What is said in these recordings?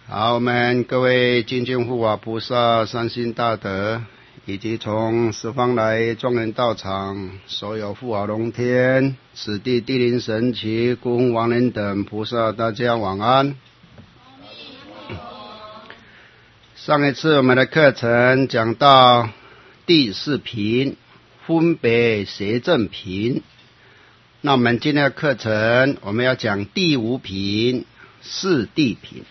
好，我们各位精进护法菩萨、三星大德，以及从十方来庄严道场所有护法龙天、此地地灵神奇、孤魂亡人等菩萨，大家晚安。上一次我们的课程讲到第四品分别邪正品，那我们今天的课程我们要讲第五品四谛品。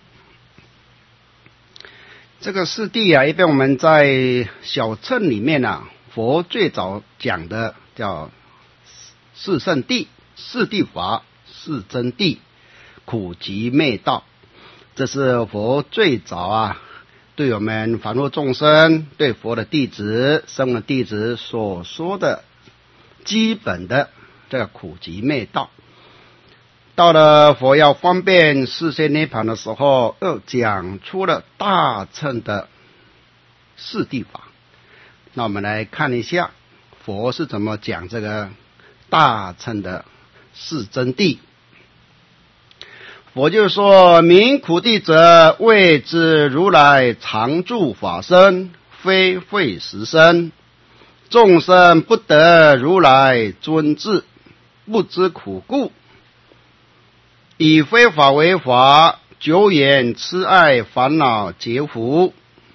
这个四谛啊，一般我们在小乘里面啊，佛最早讲的叫四圣谛、四谛法、四真谛、苦集灭道，这是佛最早啊对我们凡夫众生、对佛的弟子、声闻弟子所说的基本的这个苦集灭道。到了佛要方便世界涅槃的时候，又讲出了大乘的四谛法。那我们来看一下佛是怎么讲这个大乘的四真谛。佛就说：名苦谛者，谓之如来常住法身，非废实身。众生不得如来尊智，不知苦故，以非法为法，久远痴爱烦恼结缚，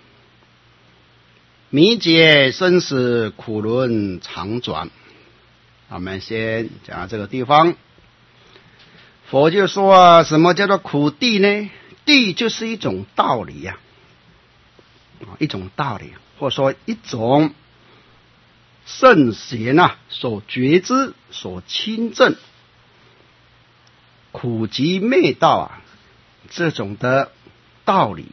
迷解生死苦轮常转。我们先讲到这个地方。佛就说什么叫做苦谛呢？谛就是一种道理呀，一种道理，或者说一种圣贤所觉知、所亲证苦集灭道这种的道理。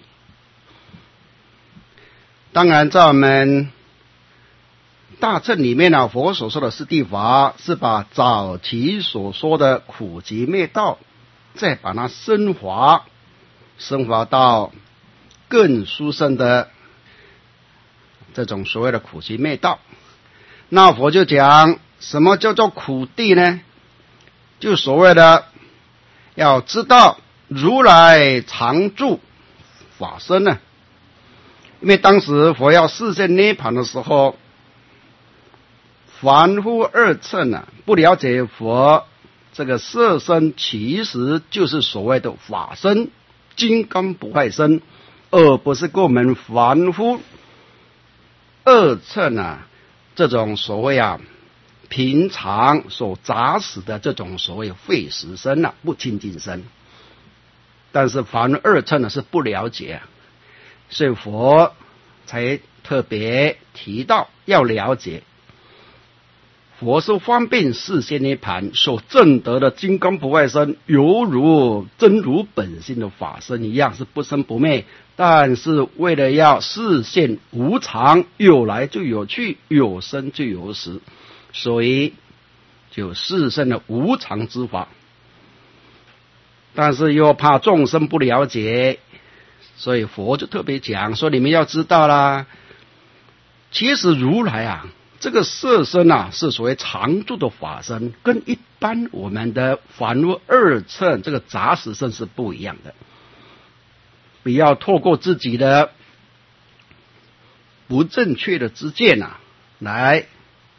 当然在我们大乘里面佛所说的四谛法是把早期所说的苦集灭道再把它升华到更殊胜的这种所谓的苦集灭道。那佛就讲什么叫做苦谛呢？就所谓的要知道如来常住法身呢。因为当时佛要示现涅槃的时候，凡夫二乘不了解佛这个色身其实就是所谓的法身，金刚不坏身，而不是跟我们凡夫二乘这种所谓平常所杂使的这种所谓废实身不清净身。但是凡二乘是不了解，所以佛才特别提到要了解，佛是方便世间涅槃所证得的金刚不坏身，犹如真如本性的法身一样，是不生不灭，但是为了要示现无常，有来就有去，有生就有死，所以就示现了无常之法。但是又怕众生不了解，所以佛就特别讲说，你们要知道啦，其实如来这个色身是所谓常住的法身，跟一般我们的凡夫二乘这个杂使身是不一样的。不要透过自己的不正确的知见来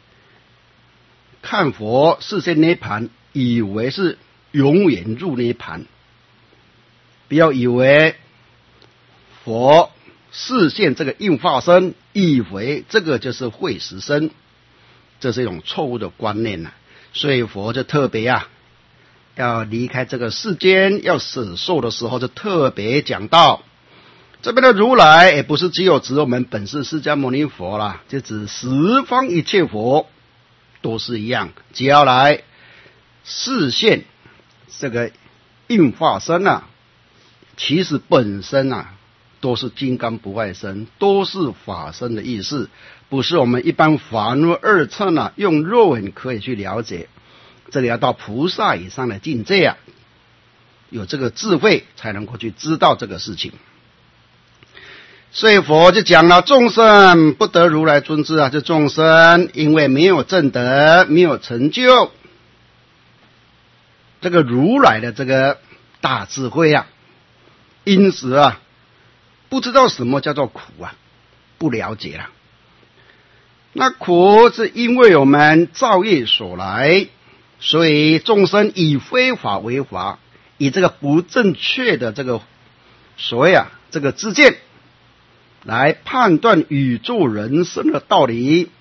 看佛示现涅槃，以为是永远入涅槃。不要以为佛示现这个应化身，以为这个就是慧实身，这是一种错误的观念所以佛就特别要离开这个世间，要死寿的时候就特别讲到，这边的如来也不是只有指我们本师释迦牟尼佛啦，就指十方一切佛都是一样，只要来示现这个应化身其实本身都是金刚不坏身，都是法身的意思，不是我们一般凡夫二乘用肉眼可以去了解。这里要到菩萨以上的境界有这个智慧才能够去知道这个事情。所以佛就讲了，众生不得如来尊智这众生因为没有证得，没有成就这个如来的这个大智慧因此啊，不知道什么叫做苦啊，不了解了。那苦是因为我们造业所来，所以众生以非法为法，以这个不正确的这个所谓这个知见来判断宇宙人生的道理，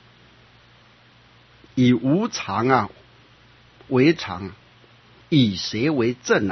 以无常为常，以邪为正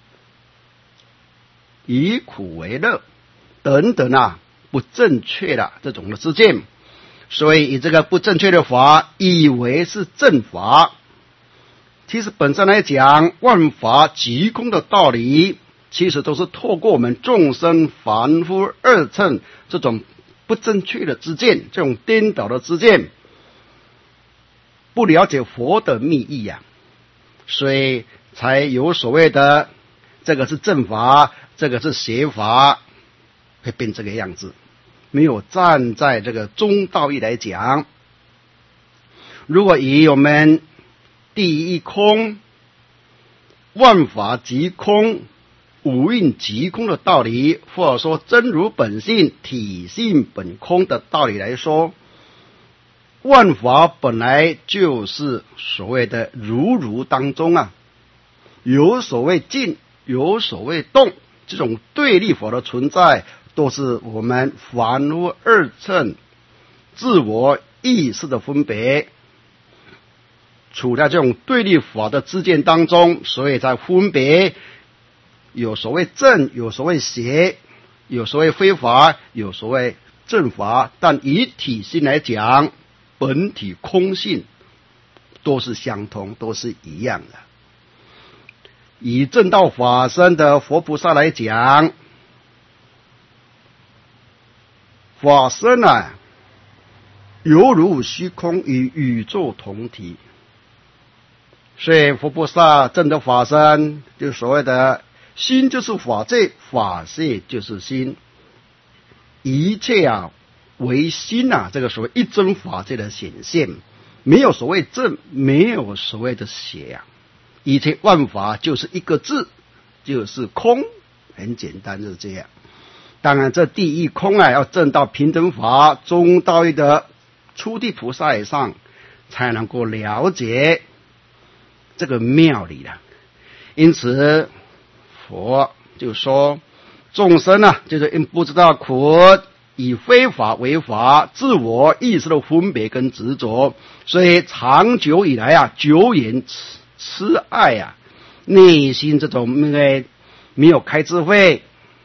以苦为乐等等不正确的这种的知见，所以以这个不正确的法以为是正法。其实本身来讲，万法即空的道理，其实都是透过我们众生凡夫二乘这种不正确的知见，这种颠倒的知见，不了解佛的密意所以才有所谓的这个是正法，这个是邪法，会变这个样子。没有站在这个中道义来讲，如果以我们第一空，万法即空，五蕴即空的道理，或者说真如本性、体性本空的道理来说，万法本来就是所谓的如当中有所谓静，有所谓动，这种对立法的存在，都是我们凡夫二乘自我意识的分别。处在这种对立法的知见当中，所以才分别有所谓正，有所谓邪，有所谓非法，有所谓正法。但以体性来讲，本体空性都是相同，都是一样的。以正道法身的佛菩萨来讲，法身犹如虚空，与宇宙同体。所以佛菩萨正的法身，就所谓的心就是法界，法界就是心，一切为心这个所谓一真法界的显现，没有所谓正，没有所谓的邪一切万法就是一个字，就是空，很简单，就是这样。当然这第一空要证到平等法中道义的初地菩萨以上，才能够了解这个妙理了。因此佛就说，众生就是因不知道苦，以非法为法，自我意识的分别跟执着，所以长久以来久远痴爱内心这种没有开智慧，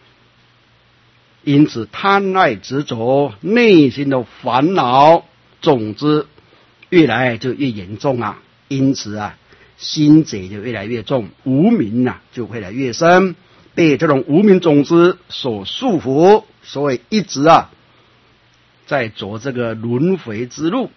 因此贪爱执着，内心的烦恼种子越来就越严重因此心结就越来越重，无明就越来越深，被这种无明种子所束缚，所以一直在走这个轮回之路。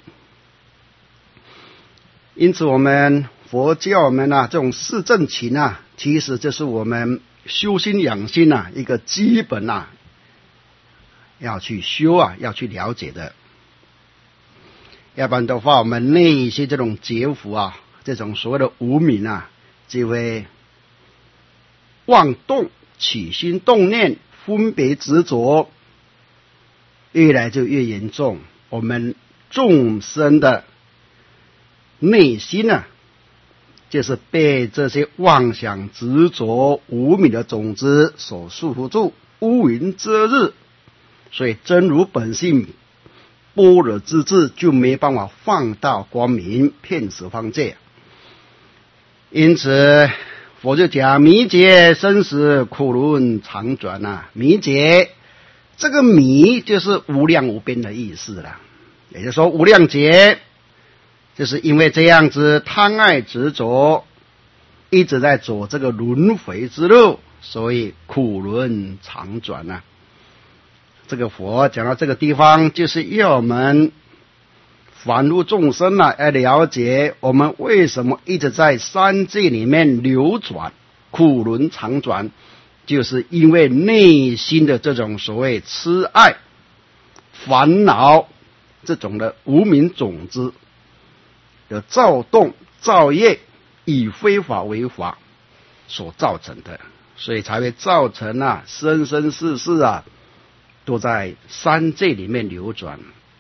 因此我们佛教我们这种四正勤其实这是我们修心养心一个基本要去修要去了解的。要不然的话，我们内心这种结缚这种所谓的无明就会妄动、起心动念、分别执着，越来就越严重。我们众生的内心就是被这些妄想执着无明的种子所束缚住，乌云遮日，所以真如本性般若之智就没办法放到光明遍十方界。因此佛就讲迷劫生死苦轮常转迷劫，这个迷就是无量无边的意思了，也就是说无量劫就是因为这样子贪爱执着一直在走这个轮回之路，所以苦轮常转这个佛讲到这个地方，就是要我们凡夫众生要了解我们为什么一直在三界里面流转，苦轮常转，就是因为内心的这种所谓痴爱、烦恼这种的无明种子的躁动造业，以非法为法所造成的。 所以才会造成生生世世都在三界里面流转。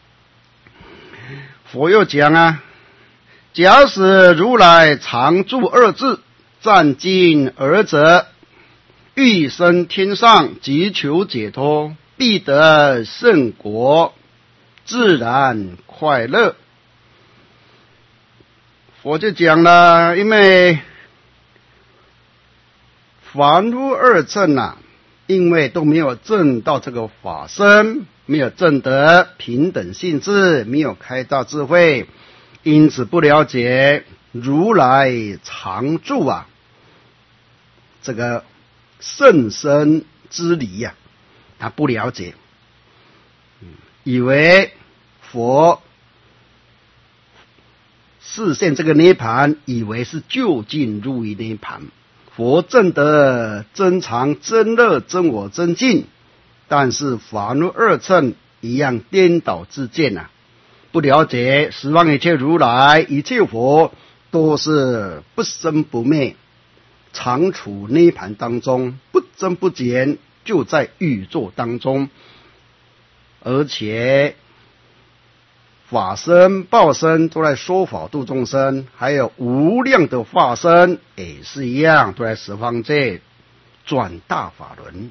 佛又讲假使如来常住二字，暂尽尔者，欲生天上，急求解脱，必得圣果，自然快乐。佛就讲了，因为凡夫二乘因为都没有证到这个法身，没有证得平等性智，没有开大智慧，因此不了解如来常住这个甚深之理他不了解，以为佛示现这个涅盘，以为是就近入于涅盘。佛证得真常真乐真我真净，但是凡夫二乘一样颠倒自见不了解十方一切如来一切佛都是不生不灭，常处涅盘当中，不增不减，就在宇宙当中。而且法身报身都来说法度众生，还有无量的化身也是一样，都在十方界转大法轮。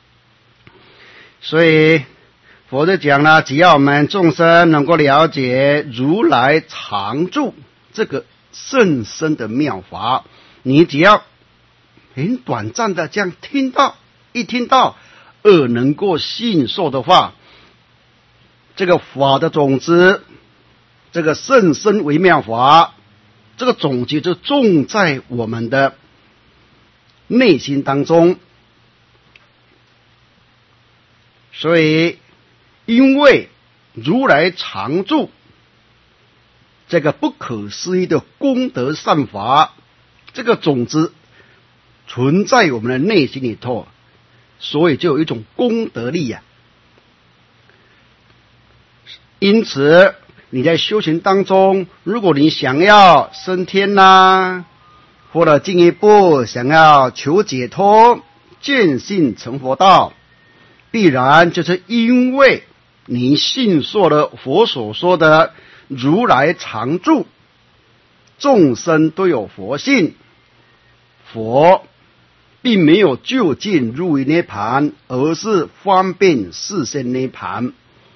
所以佛就讲了，只要我们众生能够了解如来常住这个甚深的妙法，你只要很短暂的这样一听到而能够信受的话，这个法的种子，这个甚深微妙法，这个种子就种在我们的内心当中。所以因为如来常住这个不可思议的功德善法，这个种子存在我们的内心里头，所以就有一种功德力因此你在修行当中，如果你想要升天或者进一步想要求解脱见性成佛道，必然就是因为你信受了佛所说的如来常住，众生都有佛性，佛并没有就近入于涅盘，而是方便示现涅盘。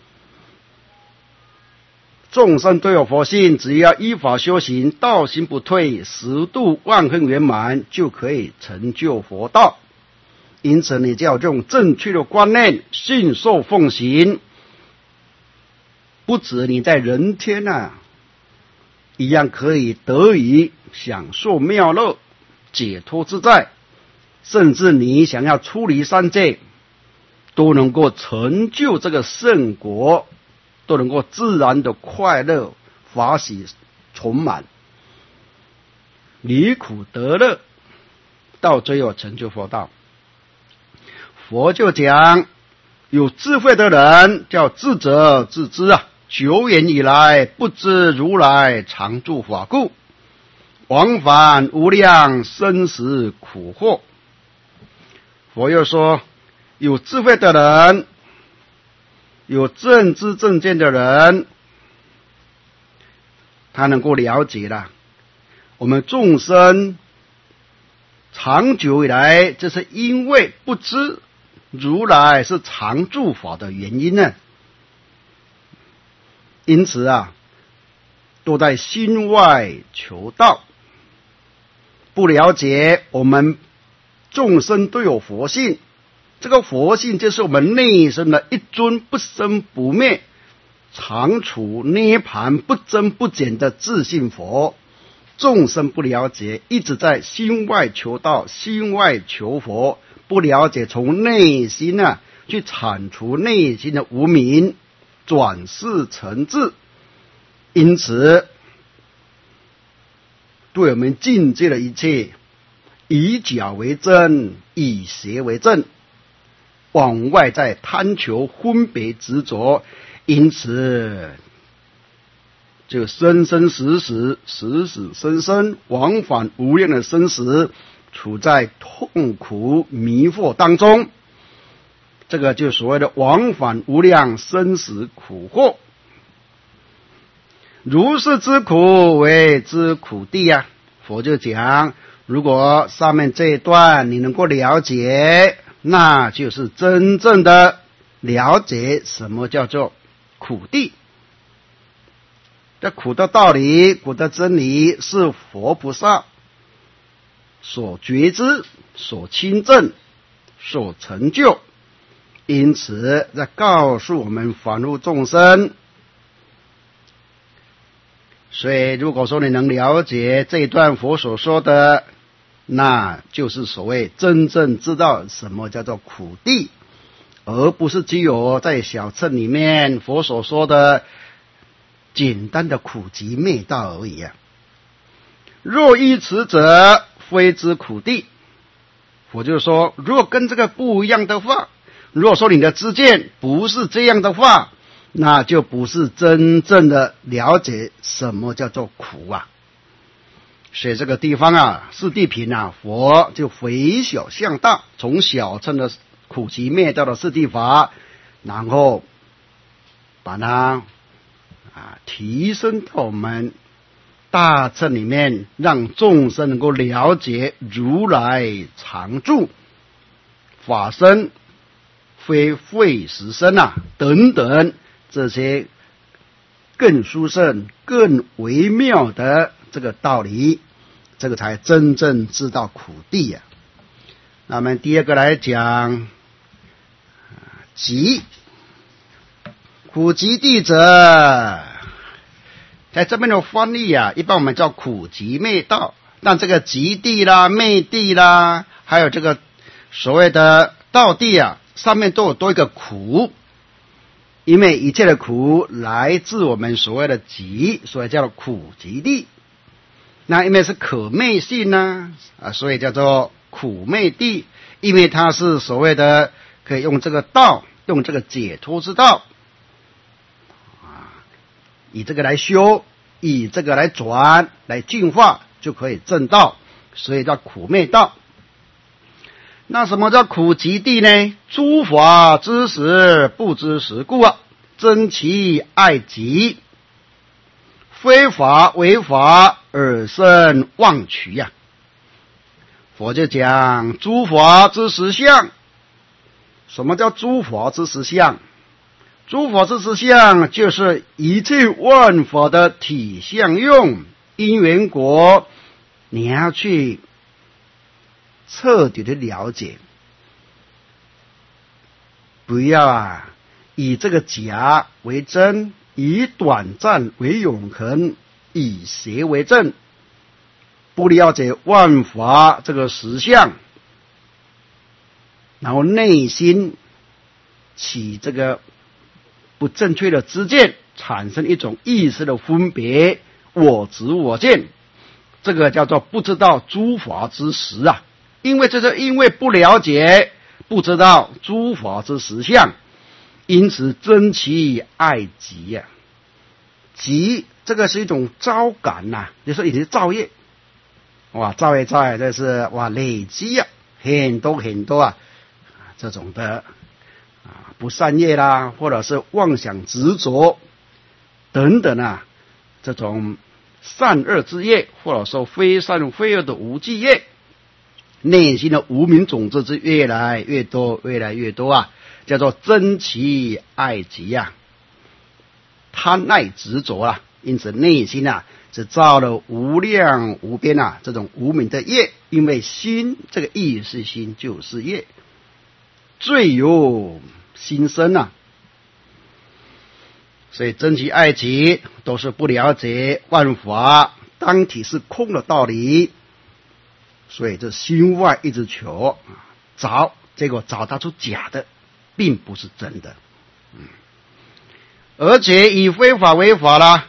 众生都有佛性，只要依法修行，道心不退，十度万恨圆满，就可以成就佛道。因此你就要这种正确的观念，信受奉行，不止你在人天一样可以得以享受妙乐，解脱自在，甚至你想要出离三界，都能够成就这个圣果，都能够自然的快乐法喜充满，离苦得乐，到最后成就佛道。佛就讲，有智慧的人叫智者自知久远以来不知如来常住法故，往返无量生死苦祸。佛又说，有智慧的人，有正知正见的人，他能够了解了我们众生长久以来，这是因为不知如来是常住法的原因因此都在心外求道，不了解我们众生都有佛性，这个佛性就是我们内身的一尊不生不灭，常处涅盘不增不减的自性佛。众生不了解，一直在心外求道，心外求佛，不了解从内心去铲除内心的无明，转世成智。因此对我们境界的一切，以假为真，以邪为正，往外在贪求分别执着，因此就生生死死，死死生生，往返无量的生死， 处在痛苦迷惑当中，这个就所谓的往返无量生死苦惑。如是之苦为之苦地啊。佛就讲，如果上面这一段你能够了解，那就是真正的了解什么叫做苦地。这苦的道理，苦的真理是佛菩萨所觉知、所亲证、所成就，因此在告诉我们凡夫众生。所以如果说你能了解这一段佛所说的，那就是所谓真正知道什么叫做苦地，而不是只有在小乘里面佛所说的简单的苦集灭道而已啊。若依此者，非知苦地。佛就说，如果跟这个不一样的话，如果说你的知见不是这样的话，那就不是真正的了解什么叫做苦啊。所以这个地方啊，四谛品啊，佛就回小向大，从小乘的苦集灭道的四谛法，然后把它提升到我们大乘里面，让众生能够了解如来常住、法身、非慧实身啊等等这些更殊胜、更微妙的这个道理，这个才真正知道苦地啊。那么第二个来讲集，苦集地者，在这边的翻译啊，一般我们叫苦集灭道，但这个集地啦、灭地啦，还有这个所谓的道地啊，上面都有多一个苦，因为一切的苦来自我们所谓的集，所以叫做苦集地。那因为是可灭性呢，所以叫做苦灭地，因为它是所谓的可以用这个道，用这个解脱之道以这个来修，以这个来转，来净化，就可以证道，所以叫苦灭道。那什么叫苦集地呢？诸法知实，不知实故啊，争其爱集，非法为法，而生妄取呀。佛就讲诸法之实相。什么叫诸法之实相？诸法之实相就是一切万法的体相用因缘果，你要去彻底的了解，不要以这个假为真，以短暂为永恒，以邪为正，不了解万法这个实相，然后内心起这个不正确的知见，产生一种意识的分别，我执我见，这个叫做不知道诸法之实啊。因为不了解，不知道诸法之实相，因此争其爱集啊。集这个是一种招感呐，就是已经造业，造业这是累积很多这种的不善业啦，或者是妄想执着等等这种善恶之业，或者说非善非恶的无记业，内心的无明种子是越来越多叫做争其爱集贪爱执着因此内心是造了无量无边这种无明的业，因为心这个意识心就是业，罪由心生所以争其爱集都是不了解万法当体是空的道理，所以这心外一直求找，结果找到出假的，并不是真的而且以非法为法啦，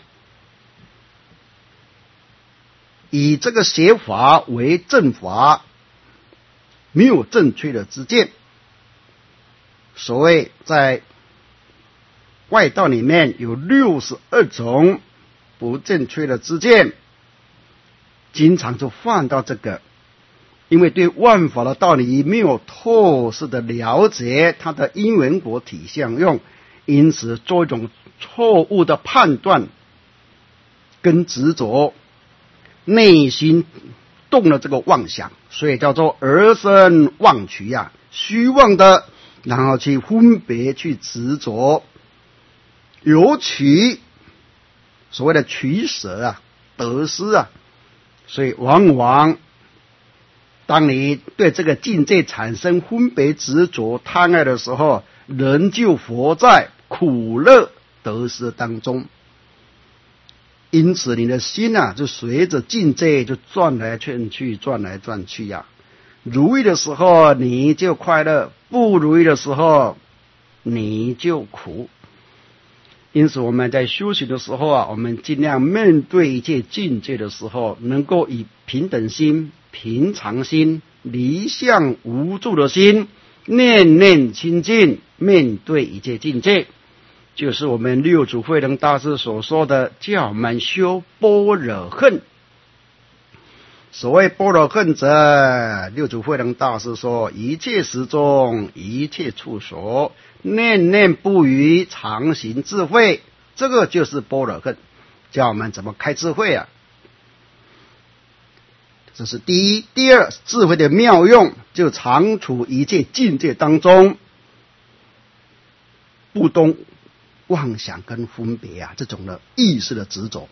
以这个邪法为正法，没有正确的知见。所谓在外道里面有62种不正确的知见，经常就犯到这个因为对万法的道理没有透视的了解它的因缘果体相用，因此做一种错误的判断跟执着，内心动了这个妄想，所以叫做而生妄取啊，虚妄的，然后去分别去执着，有取所谓的取舍啊，得失啊，所以往往当你对这个境界产生分别执着贪爱的时候，人就活在苦乐得失当中，因此你的心啊就随着境界就转来转去，转来转去呀。如意的时候你就快乐，不如意的时候你就苦。因此我们在修行的时候啊，我们尽量面对一切境界的时候，能够以平等心、平常心、离相无助的心，念念清净，面对一切境界，就是我们六祖慧能大师所说的，叫我们修般若恨。所谓般若恨者，六祖慧能大师说，一切时中，一切处所，念念不渝，常行智慧，这个就是般若恨，教我们怎么开智慧啊。这是第一。第二，智慧的妙用就常处一切境界当中，不动妄想跟分别啊，这种的意识的执着。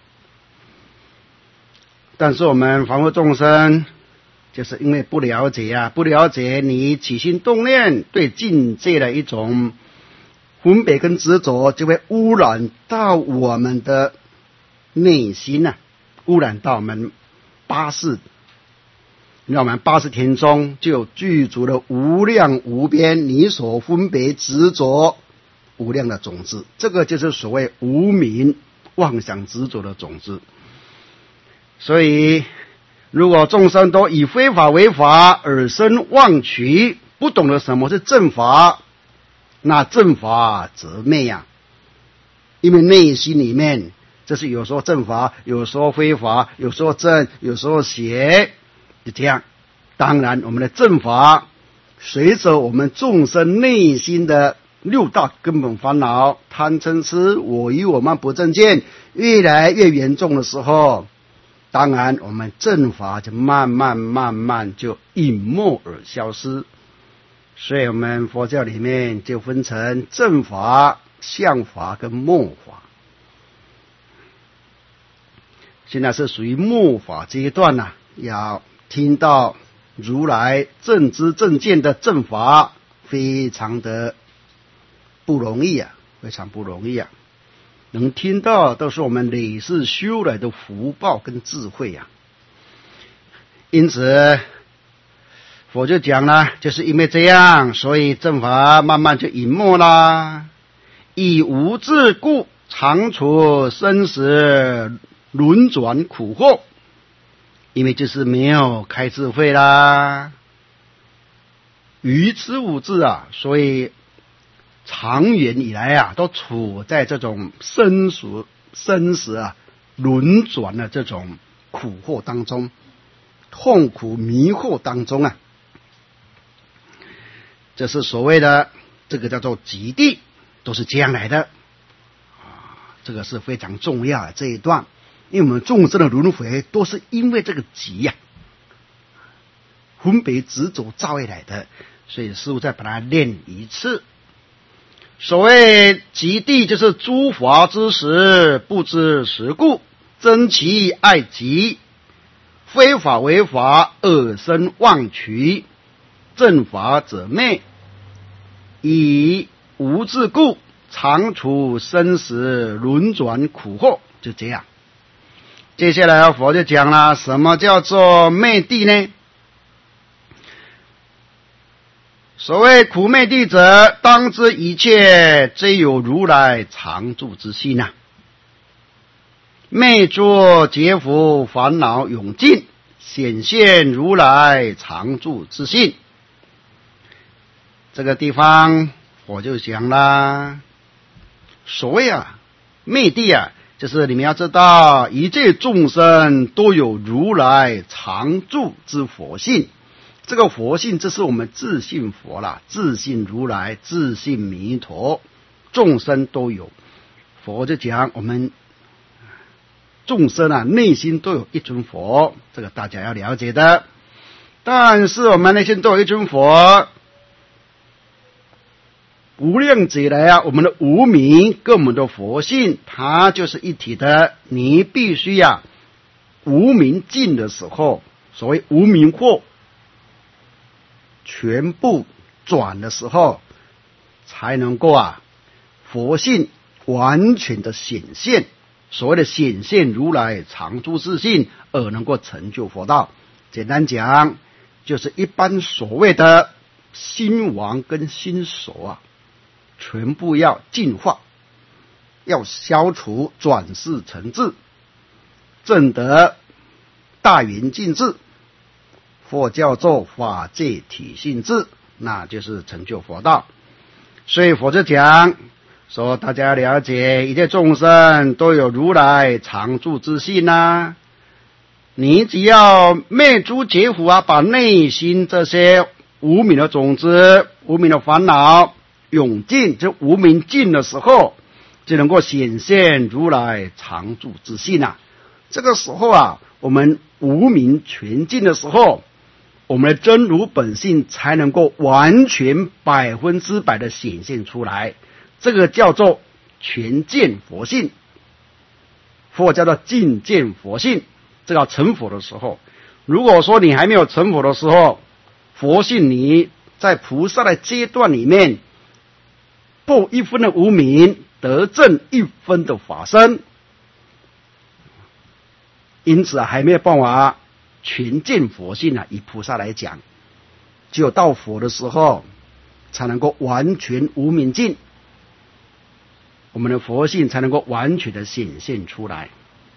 但是我们凡夫众生就是因为不了解啊，不了解你起心动念对境界的一种分别跟执着，就会污染到我们的内心啊，污染到我们八识，让我们八识田中就具足了无量无边你所分别执着无量的种子，这个就是所谓无明妄想执着的种子。所以如果众生都以非法为法而生妄取，不懂得什么是正法，那正法则昧啊。因为内心里面这是有时候正法，有时候非法，有时候正，有时候邪，就这样。当然我们的正法随着我们众生内心的六大根本烦恼贪嗔痴我疑我慢不正见越来越严重的时候，当然我们正法就慢慢就隐没而消失。所以我们佛教里面就分成正法、相法跟末法。现在是属于末法阶段啊，要听到如来正知正见的正法，非常的不容易啊，非常不容易啊。能听到都是我们累世修来的福报跟智慧啊。因此佛就讲了，就是因为这样，所以正法慢慢就隐没啦。以无智故，常处生死轮转苦祸，因为就是没有开智慧啦，愚痴无智啊，所以长远以来啊，都处在这种生死啊轮转的这种苦祸当中，痛苦迷惑当中啊。这是所谓的这个叫做极地，都是这样来的这个是非常重要的这一段，因为我们众生的轮回都是因为这个极呀，分别执着造业来的，所以师父再把它念一次。所谓极地，就是诸法之实，不知实故，争其爱极，非法为法，恶生妄取，正法者昧，以无智故，常处生死轮转苦祸。就这样。接下来佛就讲了，什么叫做昧地呢？所谓苦昧地者，当知一切皆有如来常住之心啊。昧作劫福烦恼永尽，显现如来常住之心。这个地方我就讲啦，所谓昧地就是你们要知道，一切众生都有如来常住之佛性。 这个佛性，这是我们自信佛啦，自信如来，自信弥陀，众生都有。佛就讲我们众生啊，内心都有一尊佛，这个大家要了解的。但是我们内心都有一尊佛，无量劫来啊，我们的无明跟我们的佛性，它就是一体的。你必须啊，无明尽的时候，所谓无明惑全部转的时候，才能够啊，佛性完全的显现。所谓的显现如来常住自性，而能够成就佛道。简单讲，就是一般所谓的心王跟心所啊，全部要净化，要消除，转世成智，证得大圆净智。佛叫做法界体性智，那就是成就佛道。所以佛就讲说，大家了解，一切众生都有如来常住之性啊。你只要灭诸结苦啊，把内心这些无明的种子、无明的烦恼涌尽，这无明尽的时候，就能够显现如来常住之性啊。这个时候啊，我们无明全尽的时候，我们的真如本性才能够完全100%的显现出来，这个叫做全见佛性，佛叫做尽见佛性。这个要成佛的时候，如果说你还没有成佛的时候，佛性你在菩萨的阶段里面，破1分的无明，得证1分的法身，因此还没有办法全见佛性啊。以菩萨来讲，只有到佛的时候，才能够完全无明尽，我们的佛性才能够完全的显现出来。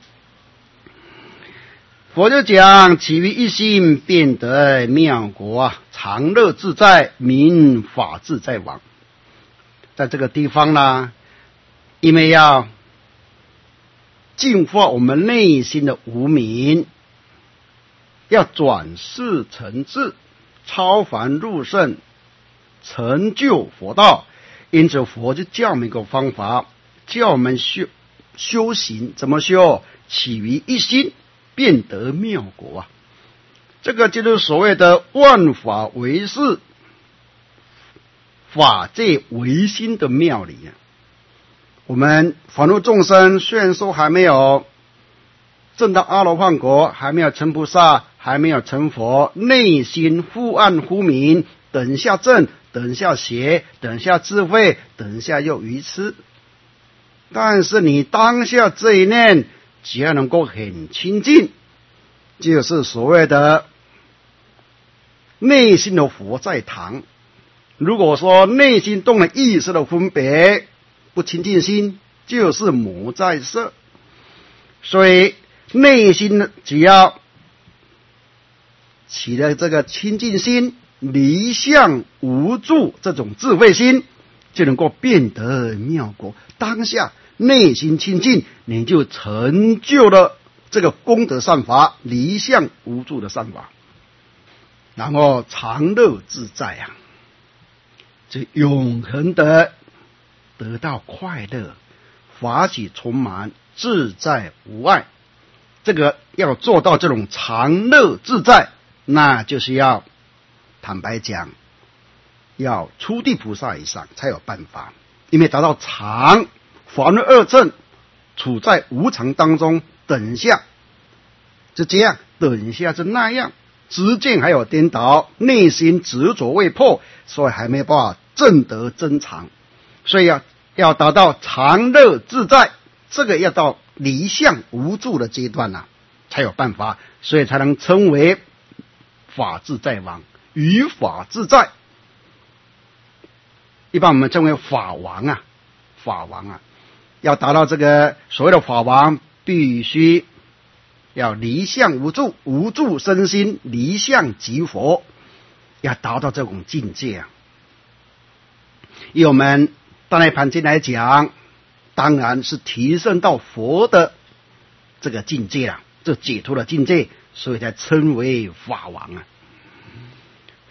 佛就讲，起于一心，便得妙果啊，常乐自在，名法自在王。在这个地方呢，因为要净化我们内心的无明，要转世成智，超凡入圣，成就佛道。因此佛就教我们一个方法，叫我们修行，怎么修？起于一心，便得妙果啊！这个就是所谓的万法唯识，法界唯心的妙理啊。我们凡夫众生虽然说还没有证到阿罗汉果，还没有成菩萨，还没有成佛，内心忽暗忽明，等一下正，等一下邪，等一下智慧，等一下又愚痴。但是你当下这一念，只要能够很清净，就是所谓的内心的佛在堂。如果说内心动了意识的分别，不清净心，就是魔在色。所以内心只要起了这个清净心，离相无住这种智慧心，就能够变得妙果。当下内心清净，你就成就了这个功德善法，离相无住的善法，然后常乐自在啊，就永恒的得到快乐，法喜充满，自在无碍。这个要做到这种常乐自在，那就是要坦白讲，要初地菩萨以上才有办法。因为达到常凡的二正，处在无常当中，等一下是这样，等一下是那样，知见还有颠倒，内心执着未破，所以还没办法证得真常。所以要达到常乐自在，这个要到离相无住的阶段啊，才有办法，所以才能称为法自在王，于法自在。一般我们称为法王啊，法王啊，要达到这个所谓的法王，必须要离相无住，无住身心，离相即佛，要达到这种境界啊。以我们大内盘经来讲，当然是提升到佛的这个境界了，这解脱的境界，所以才称为法王啊。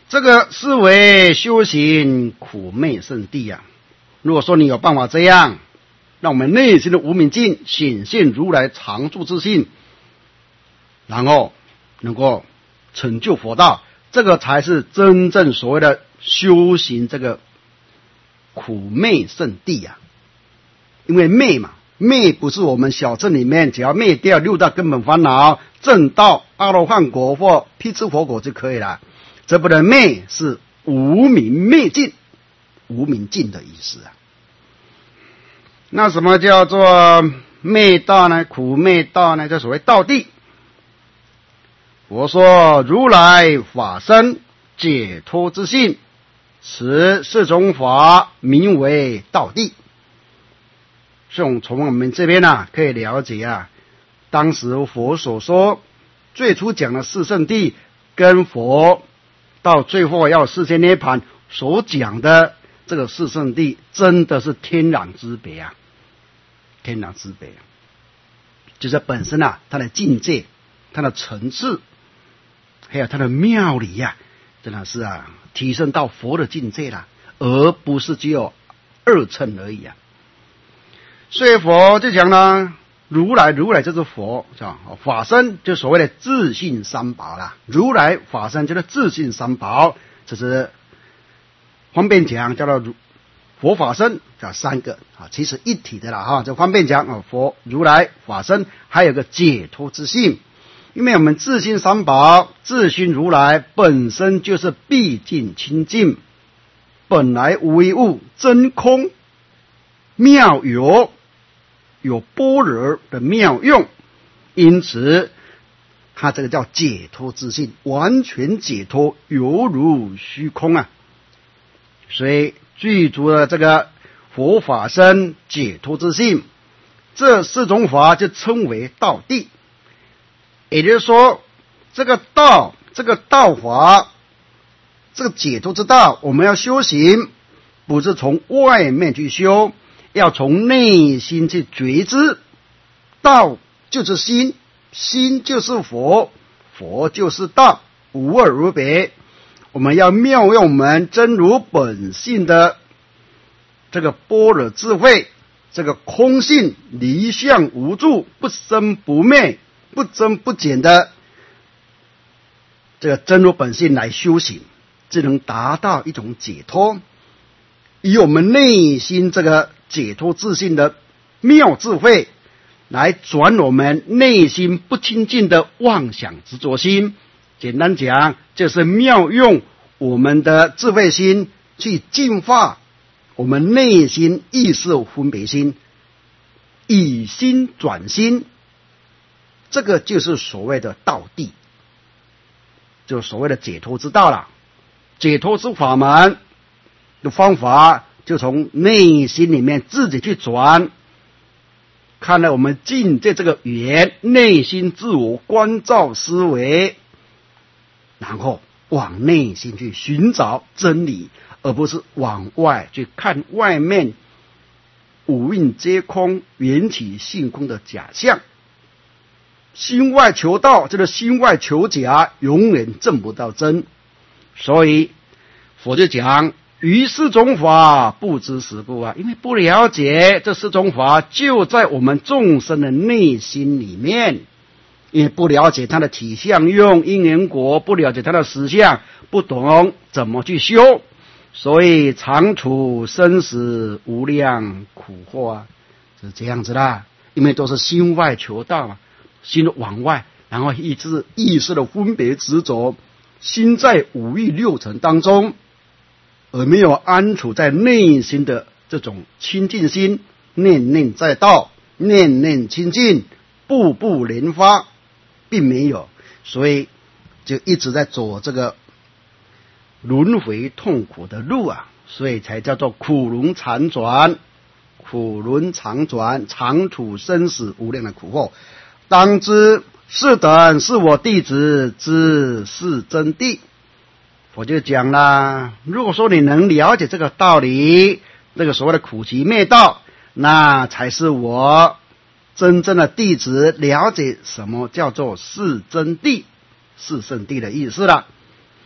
这个是为修行苦昧圣地啊。如果说你有办法这样，让我们内心的无明尽显现如来常住自性，然后能够成就佛道，这个才是真正所谓的修行这个苦昧圣地啊。因为昧嘛，昧不是我们小乘里面只要灭掉六大根本烦恼，证到阿罗汉果或辟支佛果就可以了。这不能昧是无明昧尽，无明尽的意思啊。那什么叫做昧道呢？苦昧道呢？这所谓道地。我说如来法身解脱之性，此四种法名为道地。从我们这边可以了解啊，当时佛所说最初讲的四圣谛，跟佛到最后要世间涅槃所讲的这个四圣谛，真的是天壤之别啊！天壤之别，就是本身它的境界、它的层次，还有它的妙理真的是提升到佛的境界了，而不是只有二乘而已啊。所以佛就讲了，如来就是佛，是吧？法身就所谓的自性三宝啦。如来法身就是自性三宝，这是方便讲叫做佛法身，叫三个其实一体的啦这方便讲佛如来法身，还有个解脱之性。因为我们自性三宝，自性如来本身就是毕竟清净，本来无一物，真空妙有般若的妙用，因此它这个叫解脱之性，完全解脱，犹如虚空啊。所以具足了这个佛法身解脱之性，这四种法就称为道地。也就是说，这个道法，这个解脱之道，我们要修行，不是从外面去修，要从内心去觉知。道就是心，心就是佛，佛就是道，无二无别。我们要妙用我们真如本性的这个般若智慧，这个空性离相无住，不生不灭，不增不减的这个真如本性来修行，就能达到一种解脱，以我们内心这个解脱自性的妙智慧来转我们内心不清净的妄想执着心。简单讲，就是妙用我们的智慧心去净化我们内心意识分别心，以心转心，这个就是所谓的道地，就是所谓的解脱之道了。解脱之法门的方法，就从内心里面自己去转，看来我们境界这个语言，内心自我关照思维，然后往内心去寻找真理，而不是往外去看外面五蕴皆空、缘起性空的假象。心外求道，这个心外求假，永远证不到真。所以佛就讲于四种法不知实故因为不了解这四种法就在我们众生的内心里面，因为不了解它的体相用因缘果，不了解它的实相，不懂怎么去修，所以常处生死无量苦祸是这样子的。因为都是心外求道嘛，心往外，然后意识的分别执着，心在五欲六尘当中，而没有安处在内心的这种清净心，念念在道，念念清净，步步连发，并没有，所以就一直在走这个轮回痛苦的路所以才叫做苦轮常转，苦轮常转，常处生死无量的苦祸。当知是等是我弟子之是真谛。我就讲啦，如果说你能了解这个道理，这个所谓的苦集灭道，那才是我真正的弟子，了解什么叫做是真谛，是圣谛的意思了。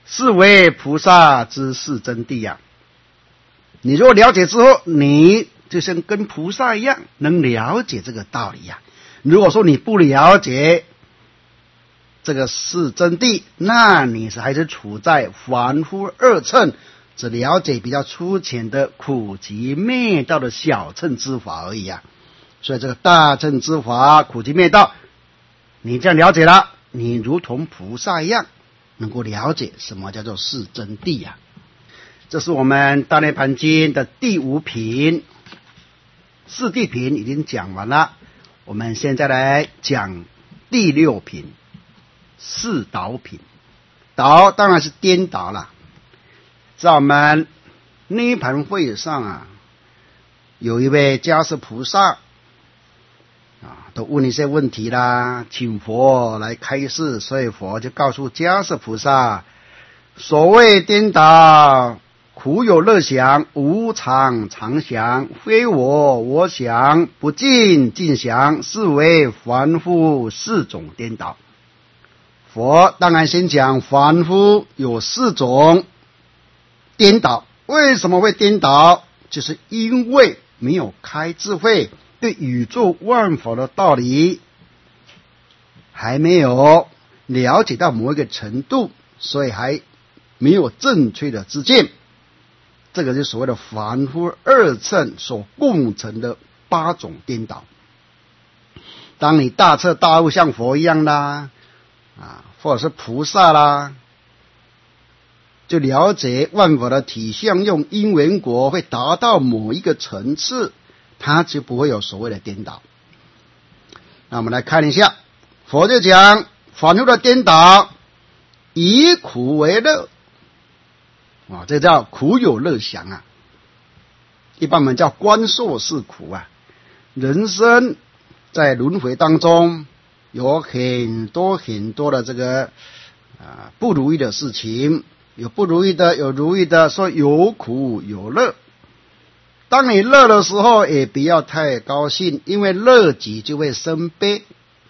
是为菩萨之是真谛呀。你如果了解之后，你就像跟菩萨一样，能了解这个道理呀。如果说你不了解这个是真谛，那你还是处在凡夫二乘，只了解比较粗浅的苦集灭道的小乘之法而已啊。所以这个大乘之法苦集灭道，你这样了解了，你如同菩萨一样，能够了解什么叫做是真谛啊。这是我们大涅盘经的第5品，四谛品已经讲完了，我们现在来讲第6品，是倒品。倒当然是颠倒了。在我们涅盘会上啊，有一位迦叶菩萨都问一些问题啦，请佛来开示，所以佛就告诉迦叶菩萨，所谓颠倒，苦有乐想，无常常想，非我我想，不净净想，是为凡夫4种颠倒。佛当然先讲凡夫有4种颠倒。为什么会颠倒？就是因为没有开智慧，对宇宙万法的道理还没有了解到某一个程度，所以还没有正确的知见。这个就是所谓的凡夫二乘所共成的8种颠倒。当你大彻大悟像佛一样啦，或者是菩萨啦，就了解万法的体相用因缘果，会达到某一个层次，它就不会有所谓的颠倒。那我们来看一下，佛就讲凡夫的颠倒，以苦为乐这叫苦有乐想啊。一般我们叫观受是苦啊。人生在轮回当中有很多的这个不如意的事情，有不如意的，有如意的，说有苦有乐。当你乐的时候，也不要太高兴，因为乐极就会生悲。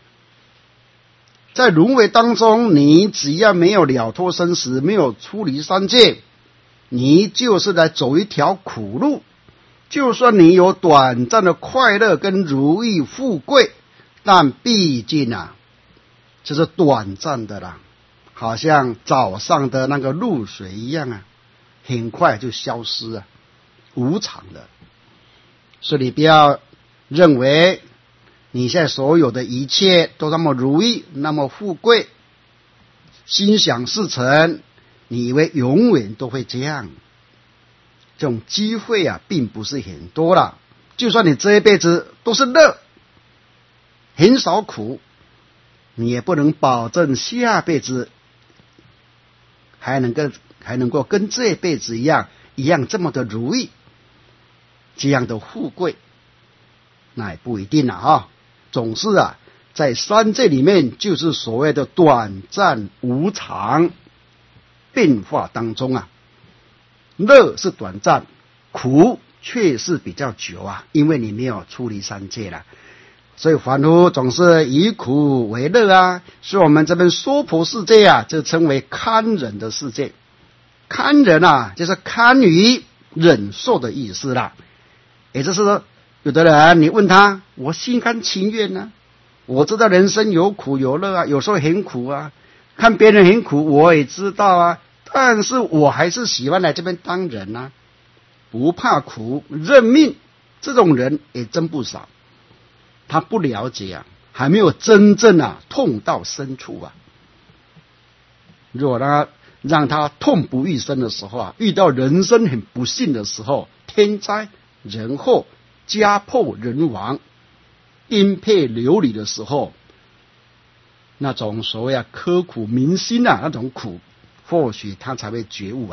在轮回当中，你只要没有了脱生死，没有出离三界，你就是来走一条苦路。就算你有短暂的快乐跟如意富贵，但毕竟这是短暂的啦，好像早上的那个露水一样很快就消失无常的。所以你不要认为你现在所有的一切都那么如意，那么富贵，心想事成，你以为永远都会这样。这种机会并不是很多了。就算你这一辈子都是乐，很少苦，你也不能保证下辈子还能够跟这一辈子一样这么的如意，这样的富贵，那也不一定总是在三界里面，就是所谓的短暂无常变化当中乐是短暂，苦却是比较久因为你没有出离三界了。所以凡夫总是以苦为乐所以我们这边娑婆世界就称为堪忍的世界。堪忍就是堪于忍受的意思啦。也就是说，有的人你问他，我心甘情愿我知道人生有苦有乐有时候很苦看别人很苦我也知道但是我还是喜欢来这边当人不怕苦认命。这种人也真不少。他不了解还没有真正痛到深处如果让他痛不欲生的时候遇到人生很不幸的时候，天灾人祸，家破人亡，颠沛流离的时候，那种所谓刻苦铭心那种苦，或许他才会觉悟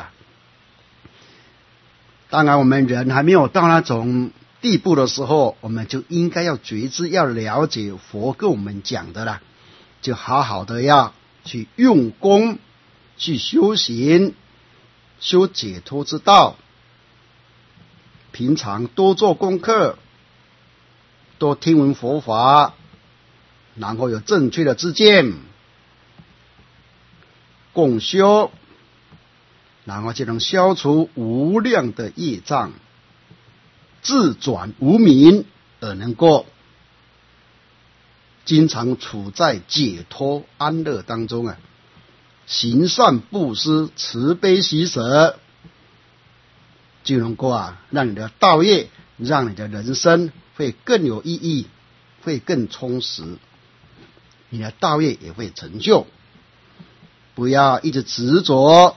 当然我们人还没有到那种地步的时候，我们就应该要觉知，要了解佛跟我们讲的啦，就好好的要去用功，去修行，修解脱之道。平常多做功课，多听闻佛法，然后有正确的知见，共修， 然后就能消除无量的业障，自转无明，而能够经常处在解脱安乐当中啊！行善布施，慈悲喜舍，就能够让你的道业，让你的人生会更有意义，会更充实，你的道业也会成就。不要一直执着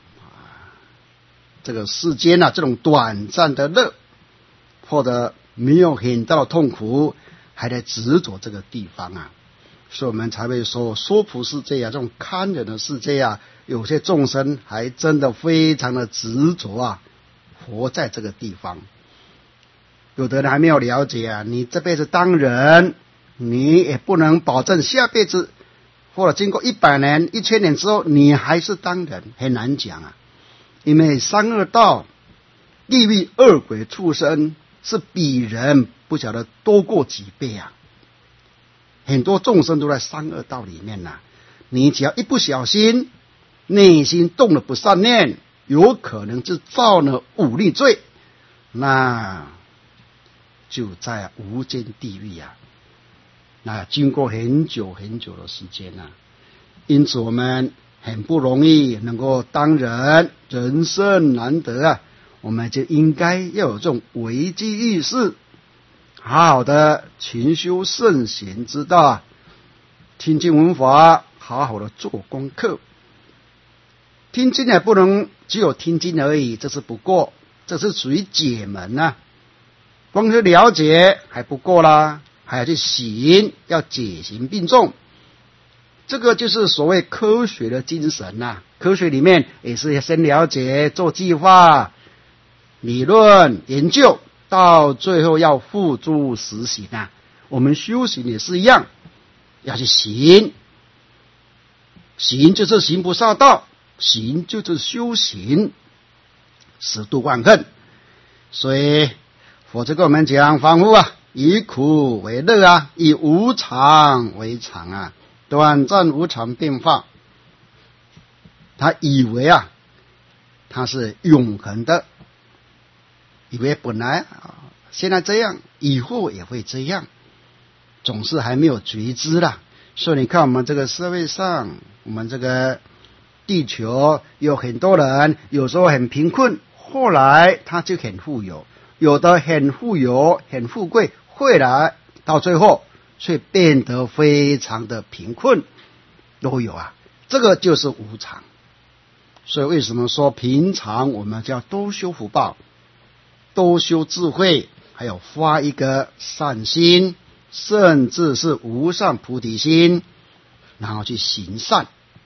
这个世间这种短暂的乐，或者没有很大的痛苦，还在执着这个地方所以我们才会说娑婆世界这种堪忍的世界有些众生还真的非常的执着活在这个地方。有的人还没有了解你这辈子当人，你也不能保证下辈子或者经过100年、1000年之后，你还是当人，很难讲因为三恶道、地狱、恶鬼、畜生是比人不晓得多过几倍很多众生都在三恶道里面你只要一不小心，内心动了不善念，有可能就造了忤逆罪，那就在无间地狱那经过很久很久的时间因此我们很不容易能够当人，人生难得我们就应该要有这种危机意识，好好的勤修圣贤之道听经闻法，好好的做功课。听经也不能只有听经而已，这是不过，这是属于解门光是了解还不够啦，还要去行，要解行并重。这个就是所谓科学的精神科学里面也是要先了解，做计划、理论研究，到最后要付诸实行我们修行也是一样，要去行，行就是行菩萨道，行就是修行，十度万恨。所以佛就跟我们讲，仿佛以苦为乐以无常为常短暂无常变化。他以为他是永恒的，以为本来现在这样，以后也会这样，总是还没有觉知所以你看我们这个社会上，我们这个地球有很多人，有时候很贫困，后来他就很富有，有的很富有很富贵，后来到最后却变得非常的贫困，都有这个就是无常。所以为什么说平常我们就要多修福报，多修智慧，还有发一个善心，甚至是无上菩提心，然后去行善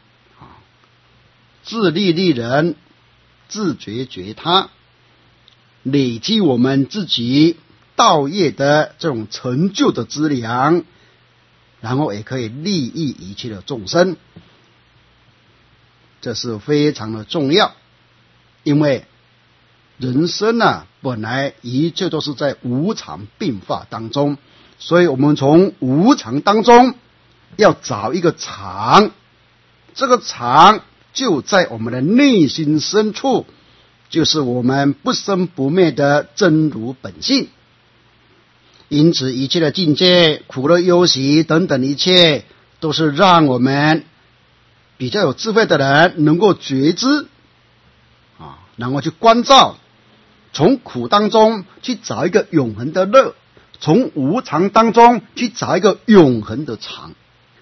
自利利人，自觉觉他，累积我们自己道业的这种成就的资粮，然后也可以利益一切的众生。这是非常的重要，因为人生本来一切都是在无常变化当中，所以我们从无常当中要找一个常，这个常就在我们的内心深处，就是我们不生不灭的真如本性。因此一切的境界、苦乐忧喜等等一切，都是让我们比较有智慧的人能够觉知然后去关照，从苦当中去找一个永恒的乐，从无常当中去找一个永恒的常。